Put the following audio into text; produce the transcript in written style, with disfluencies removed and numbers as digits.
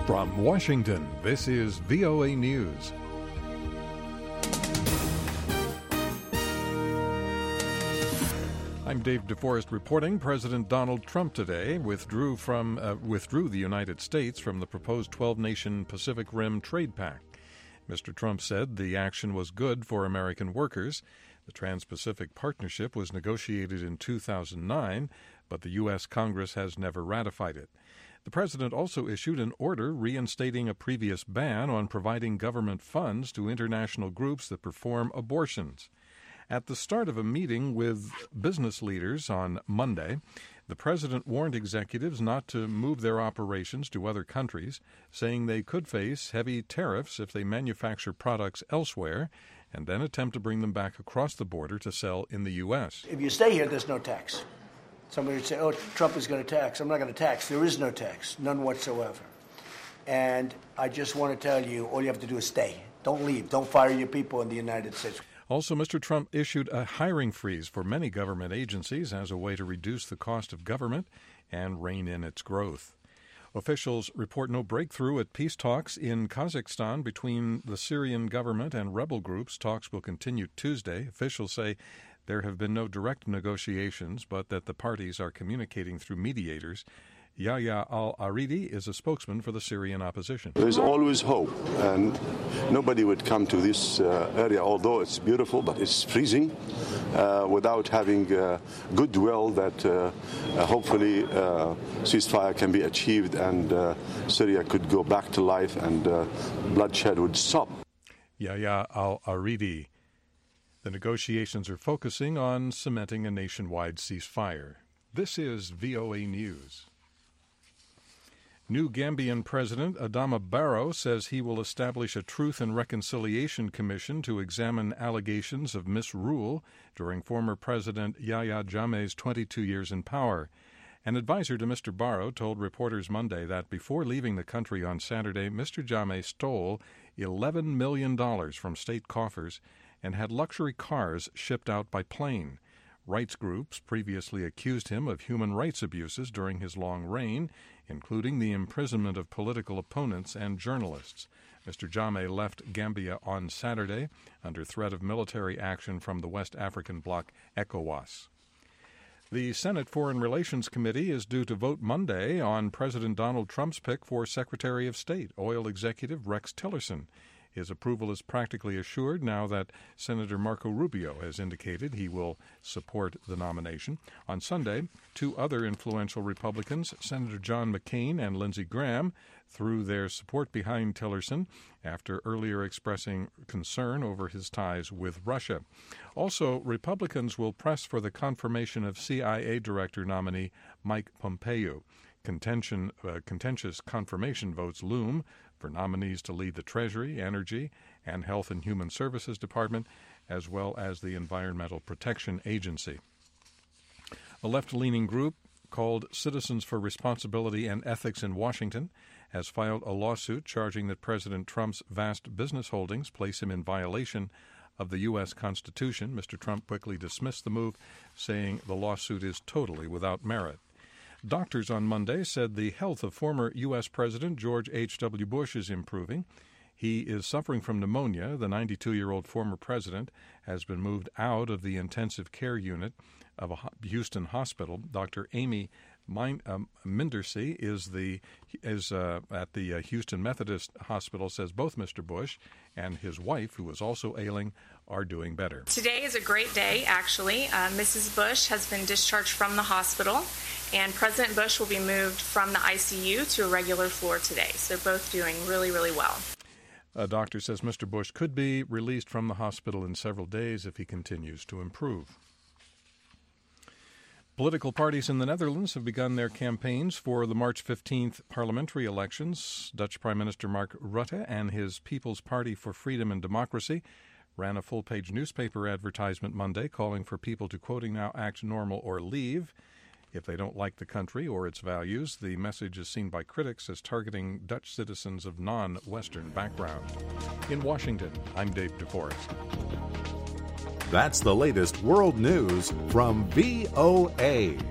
From Washington, this is VOA News. I'm Dave DeForest reporting. President Donald Trump today withdrew the United States from the proposed 12-nation Pacific Rim Trade Pact. Mr. Trump said the action was good for American workers. The Trans-Pacific Partnership was negotiated in 2009, but the U.S. Congress has never ratified it. The president also issued an order reinstating a previous ban on providing government funds to international groups that perform abortions. At the start of a meeting with business leaders on Monday, the president warned executives not to move their operations to other countries, saying they could face heavy tariffs if they manufacture products elsewhere and then attempt to bring them back across the border to sell in the U.S. If you stay here, there's no tax. Somebody would say, oh, Trump is going to tax. I'm not going to tax. There is no tax, none whatsoever. And I just want to tell you, all you have to do is stay. Don't leave. Don't fire your people in the United States. Also, Mr. Trump issued a hiring freeze for many government agencies as a way to reduce the cost of government and rein in its growth. Officials report no breakthrough at peace talks in Kazakhstan between the Syrian government and rebel groups. Talks will continue Tuesday. Officials say there have been no direct negotiations, but that the parties are communicating through mediators. Yahya al-Aridi is a spokesman for the Syrian opposition. There's always hope, and nobody would come to this area, although it's beautiful, but it's freezing, without having goodwill that hopefully ceasefire can be achieved and Syria could go back to life and bloodshed would stop. Yahya al-Aridi. The negotiations are focusing on cementing a nationwide ceasefire. This is VOA News. New Gambian President Adama Barrow says he will establish a Truth and Reconciliation Commission to examine allegations of misrule during former President Yahya Jammeh's 22 years in power. An advisor to Mr. Barrow told reporters Monday that before leaving the country on Saturday, Mr. Jammeh stole $11 million from state coffers and had luxury cars shipped out by plane. Rights groups previously accused him of human rights abuses during his long reign, including the imprisonment of political opponents and journalists. Mr. Jammeh left Gambia on Saturday under threat of military action from the West African bloc ECOWAS. The Senate Foreign Relations Committee is due to vote Monday on President Donald Trump's pick for Secretary of State, oil executive Rex Tillerson. His approval is practically assured now that Senator Marco Rubio has indicated he will support the nomination. On Sunday, two other influential Republicans, Senator John McCain and Lindsey Graham, threw their support behind Tillerson after earlier expressing concern over his ties with Russia. Also, Republicans will press for the confirmation of CIA Director nominee Mike Pompeo. Contentious confirmation votes loom for nominees to lead the Treasury, Energy, and Health and Human Services Department, as well as the Environmental Protection Agency. A left-leaning group called Citizens for Responsibility and Ethics in Washington has filed a lawsuit charging that President Trump's vast business holdings place him in violation of the U.S. Constitution. Mr. Trump quickly dismissed the move, saying the lawsuit is totally without merit. Doctors on Monday said the health of former U.S. President George H.W. Bush is improving. He is suffering from pneumonia. The 92-year-old former president has been moved out of the intensive care unit of a Houston hospital. Dr. Amy Mindersey is at the Houston Methodist Hospital, says both Mr. Bush and his wife, who is also ailing, are doing better. Today is a great day, actually. Mrs. Bush has been discharged from the hospital, and President Bush will be moved from the ICU to a regular floor today. So they're both doing really, really well. A doctor says Mr. Bush could be released from the hospital in several days if he continues to improve. Political parties in the Netherlands have begun their campaigns for the March 15th parliamentary elections. Dutch Prime Minister Mark Rutte and his People's Party for Freedom and Democracy ran a full-page newspaper advertisement Monday calling for people to, quoting now, act normal or leave if they don't like the country or its values. The message is seen by critics as targeting Dutch citizens of non-Western background. In Washington, I'm Dave DeForest. That's the latest world news from VOA.